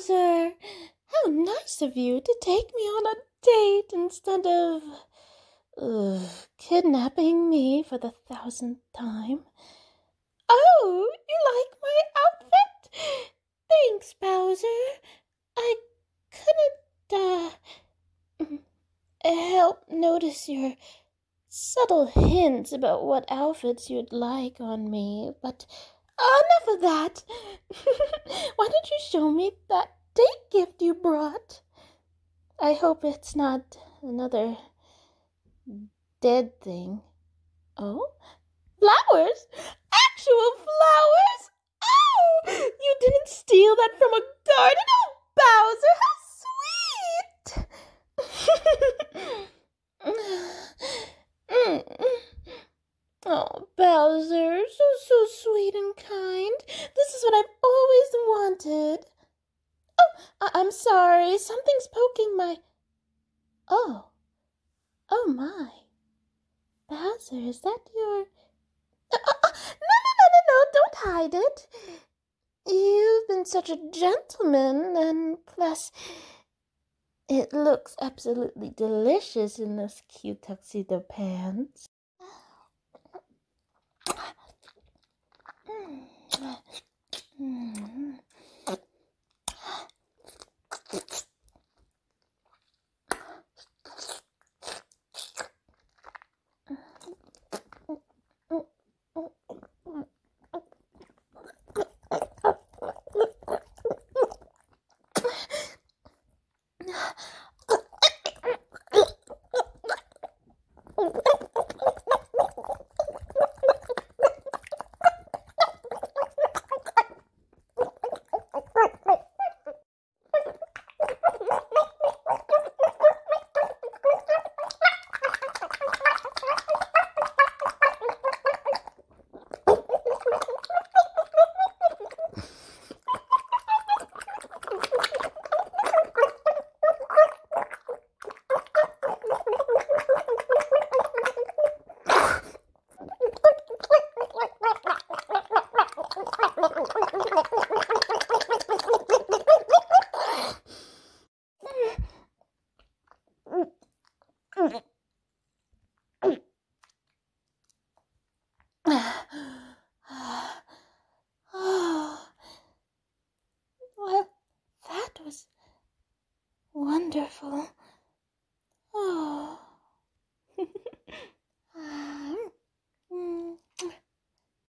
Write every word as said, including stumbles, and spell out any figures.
Bowser! How nice of you to take me on a date instead of uh, kidnapping me for the thousandth time. Oh, you like my outfit? Thanks, Bowser. I couldn't, uh, help notice your subtle hints about what outfits you'd like on me, but enough of that. Why don't you show me that date gift you brought? I hope it's not another dead thing. Oh? Flowers? Actual flowers? Oh! You didn't steal that from a garden? Oh, Bowser, how sweet! Oh, Bowser, so, so sweet and kind. This is what I've always wanted. Oh, I- I'm sorry. Something's poking my... Oh. Oh, my. Bowser, is that your... Uh, uh, uh, no, no, no, no, no, don't hide it. You've been such a gentleman, and plus, it looks absolutely delicious in those cute tuxedo pants. Mm. Oh, well, that was wonderful.